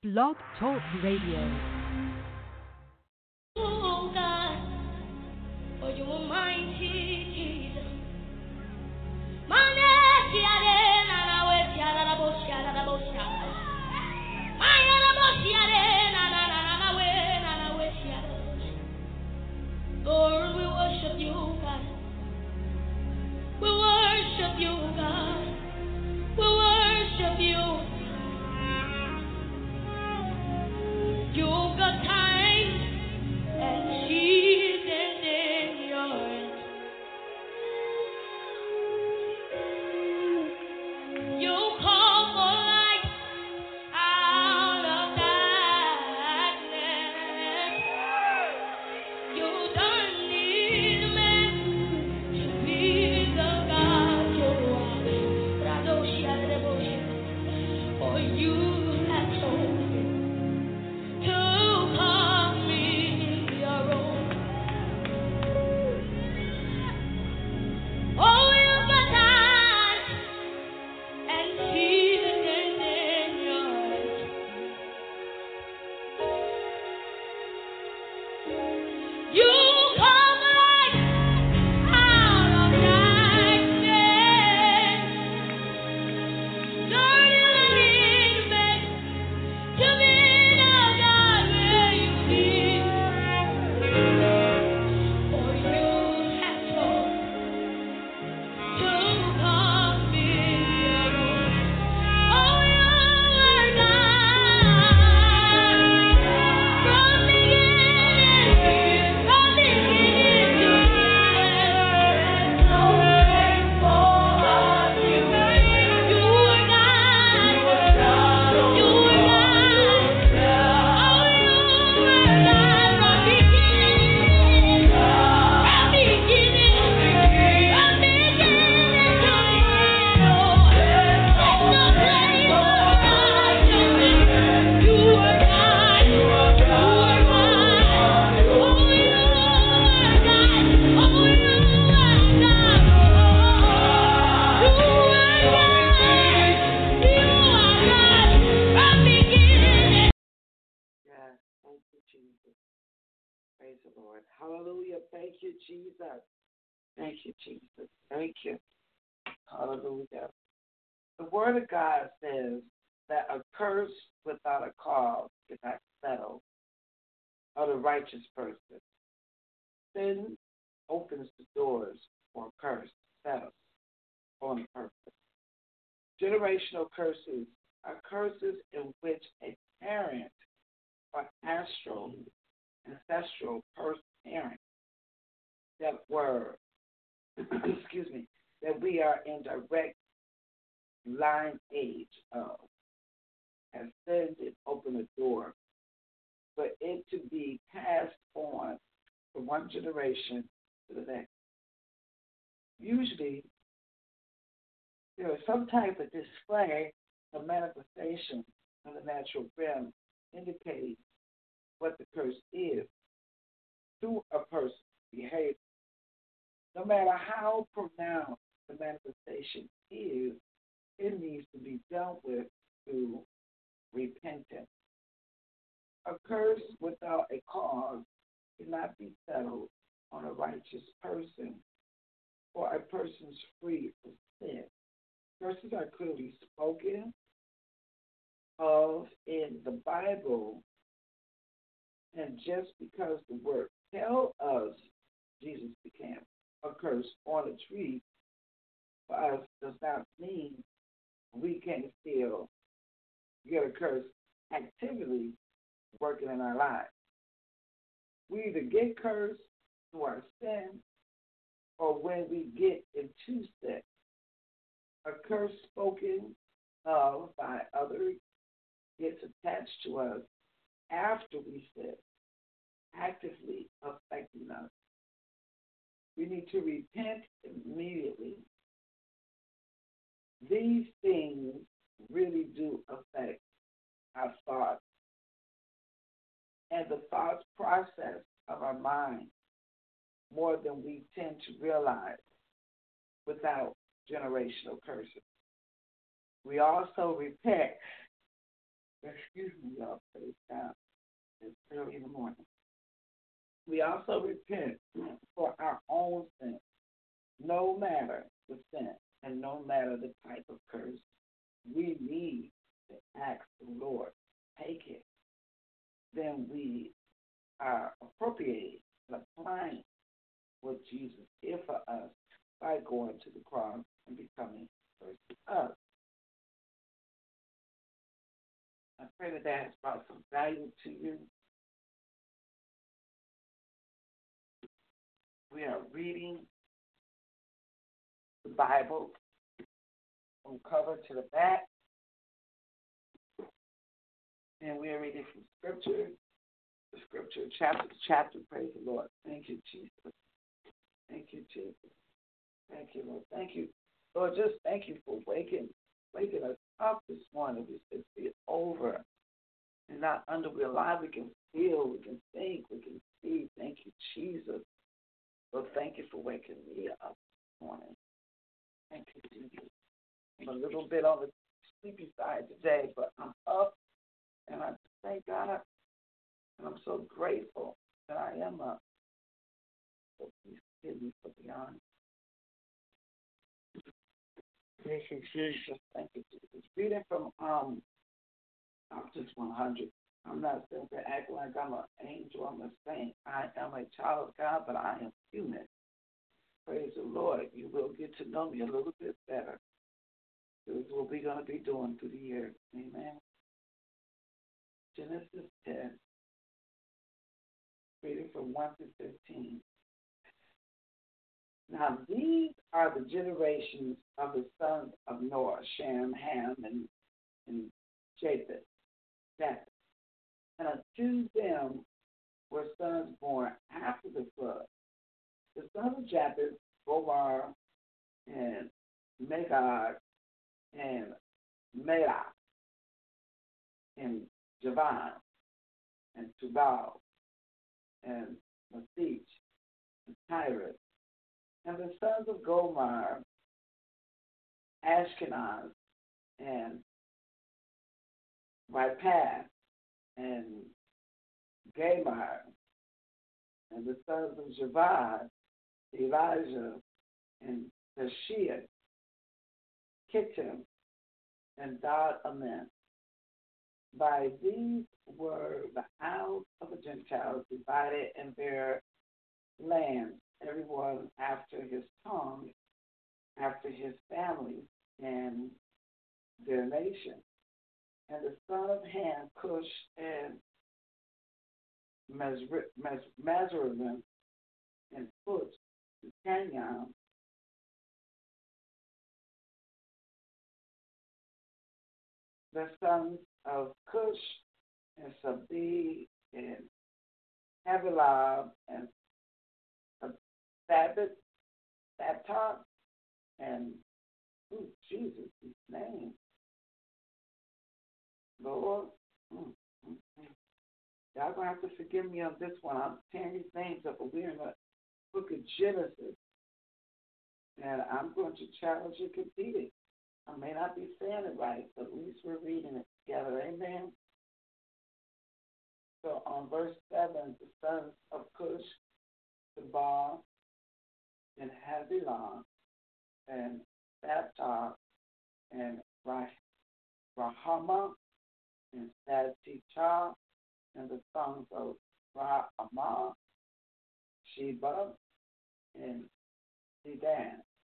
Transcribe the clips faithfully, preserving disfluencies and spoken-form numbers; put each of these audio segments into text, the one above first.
Blog Talk Radio. Oh God, for you are mighty Jesus. Lord, we worship you, God. We worship you, God. We worship you. You've got time and seasons in your hands. You call for light out of darkness. You don't need men to be the God you are. Radoshia Reboshi. For you have chosen to call me your own. Oh, you've got time and seasons in your hands. You come light out of darkness. Lord, you don't need men to be the God where you be. For you have chosen to call me your own. Oh, you are God from beginning, from beginning to end. So faithful are you. You are God. You are God. Oh, you are God from beginning, from beginning, from beginning to end. Oh, there's no place for argument. You are God. You are God. Oh, you are God. Oh, you are God. You are God. You are God from beginning. Yes, thank you, Jesus. Praise the Lord. Hallelujah. Thank you, Jesus. Thank you, Jesus. Thank you. Hallelujah. The Word of God says that a curse without a cause is not settled of the righteous person. Sin opens the doors for a curse settled on a person. Generational curses are curses in which a parent or astral, ancestral person, parent that were, excuse me, that we are in direct line age of, has sinned and opened a door for it to be passed on from one generation to the next. Usually, there is some type of display or manifestation of the natural realm indicating what the curse is to a person's behavior. No matter how pronounced the manifestation is, it needs to be dealt with through repentance. A curse without a cause cannot be settled on a righteous person or a person's free of sin. Curses are clearly spoken of in the Bible, and just because the word tells us Jesus became a curse on a tree for us does not mean we can still get a curse activity working in our lives. We either get cursed through our sin or when we get into sin. A curse spoken of by others gets attached to us after we sin, actively affecting us. We need to repent immediately. These things really do affect our thoughts and the thought process of our mind more than we tend to realize without generational curses. We also repent Excuse me, y'all. Praise God. It's early in the morning. We also repent for our own sin, no matter the sin and no matter the type of curse. We need to ask the Lord, take it. Then we are appropriating and applying what Jesus did for us by going to the cross and becoming first to us. I pray that that has brought some value to you. We are reading the Bible from cover to the back. And we are reading from Scripture, the Scripture, chapter to chapter. Praise the Lord. Thank you, Jesus. Thank you, Jesus. Thank you, Lord. Thank you. Lord, just thank you for waking waking us up this morning. We said it's over. And not under we're alive, we can feel, we can think, we can see. Thank you, Jesus. Lord, thank you for waking me up this morning. Thank you, Jesus. I'm a little bit on the sleepy side today, but I'm up, and I thank God, and I'm so grateful that I am up. So please forgive me for the honor. Thank you, Jesus. Thank you, Jesus. Reading from um, Optics one hundred. I'm not going to act like I'm an angel, I'm a saint. I am a child of God, but I am human. Praise the Lord. You will get to know me a little bit better. This is what we're going to be doing through the year. Amen. Genesis ten, reading from one to fifteen. Now these are the generations of the sons of Noah, Shem, Ham, and, and Japheth. Japheth. And unto them were sons born after the flood. The sons of Japheth, Gomer, and Magog, and Madai, and Javan, and Tubal, and Masich, and Tyrus. And the sons of Gomer, Ashkenaz, and Riphath, and Gamar, and the sons of Javad, Elijah, and Tashia, Kittim, and Dod Amen. By these were the isles of the Gentiles divided in their land, everyone after his tongue, after his family, and their nation. And the son of Ham, Cush, and Mazarabim, and Put, and Canaan, the sons of Cush, and Sabi, and Havilah, and Sabbath, Sabta, and ooh, Jesus, his name. Lord, mm, mm, mm. Y'all gonna have to forgive me on this one. I'm tearing these names up, but we're in the book of Genesis, and I'm going to challenge you to repeat it. I may not be saying it right, but at least we're reading it together. Amen. So on verse seven, the sons of Cush, Tabal, and Havilah, and Sabta, and Rahama, and Saticha, and the sons of Rahama, Sheba, and Dedan.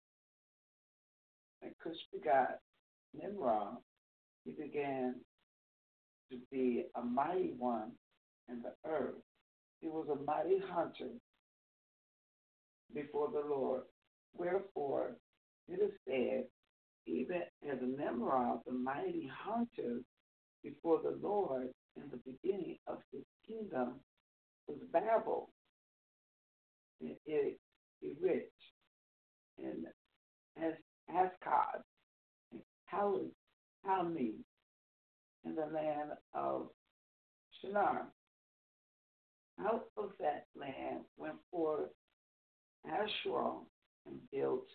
And Cush begot Nimrod. He began to be a mighty one in the earth. He was a mighty hunter before the Lord. Wherefore, it is said, even as Nimrod, the mighty hunter before the Lord in the beginning of his kingdom was Babel, and it is rich, and as Ascod, and Talmi, in the land of Shinar. Out of that land went forth Asherah and built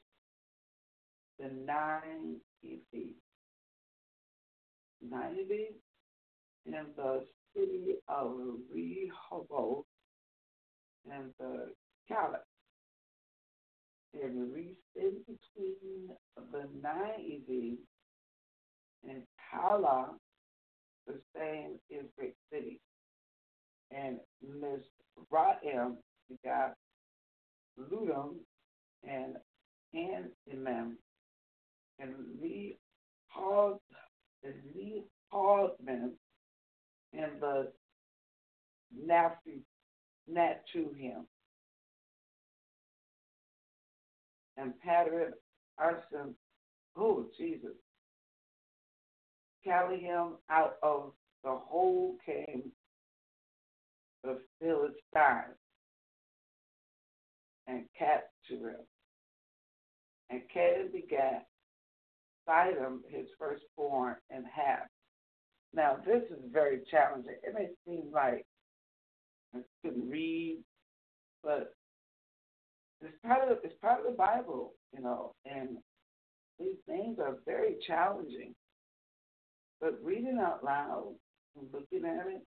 the nine Nineveh, in the city of Rehoboth and the Caliph. And Reese in between the Nineveh and Kala, the same is great city. And Mizraim got Ludum and Animem and Lee Hald and Lee Haldman and the Nafi Natuhim and Patrick Arson, oh Jesus, Callium out of the whole came the Philistines and Catchurem. And Cain begat Sidon, his firstborn, and half. Now, this is very challenging. It may seem like I couldn't read, but it's part of it's part of the Bible, you know, and these names are very challenging. But reading out loud and looking at it,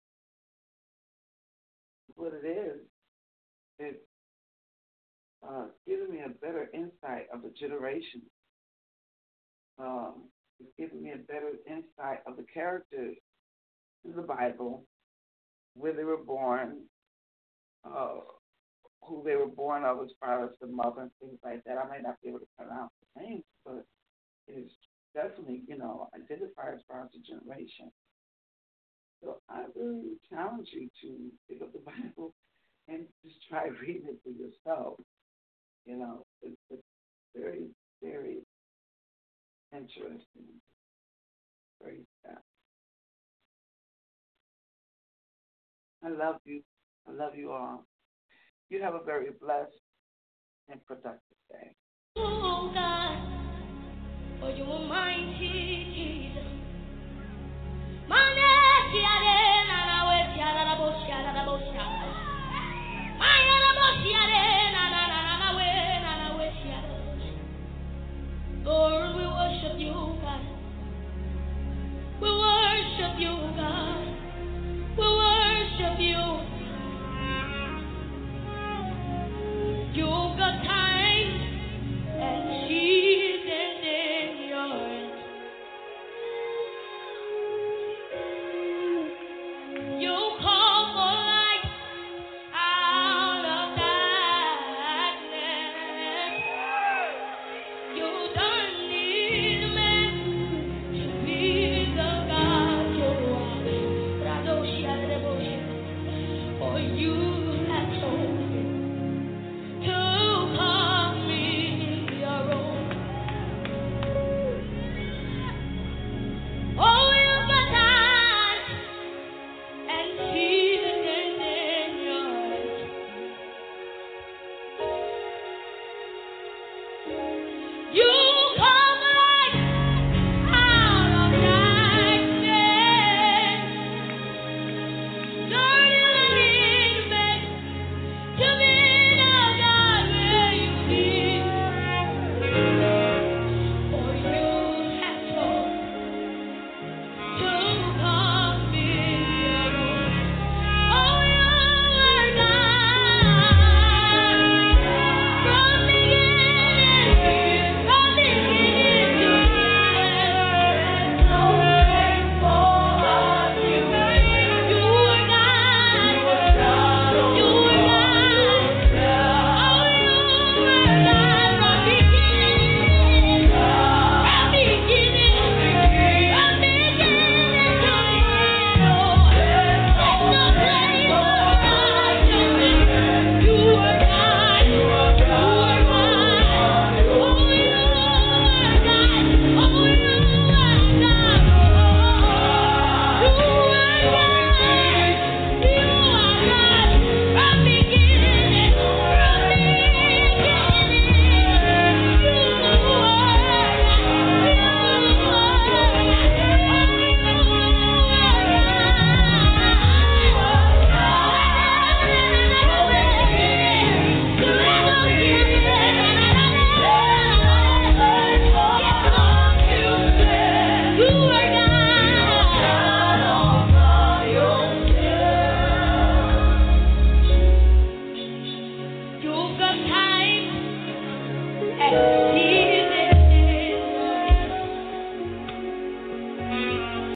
what it is, it's uh, giving me a better insight of the generation. Um, it's giving me a better insight of the characters in the Bible, where they were born, uh, who they were born of as far as the mother and things like that. I might not be able to pronounce the names, but it's definitely, you know, identified as far as the generation. So I really challenge you to pick up the Bible and just try reading it for yourself. You know, it's, it's very, very interesting. Very sad. I love you. I love you all. You have a very blessed and productive day. Oh God, for you are mighty Jesus. Lord, we worship you, God. We worship you, God. We worship you. You've got time and seasons in your hands. your time.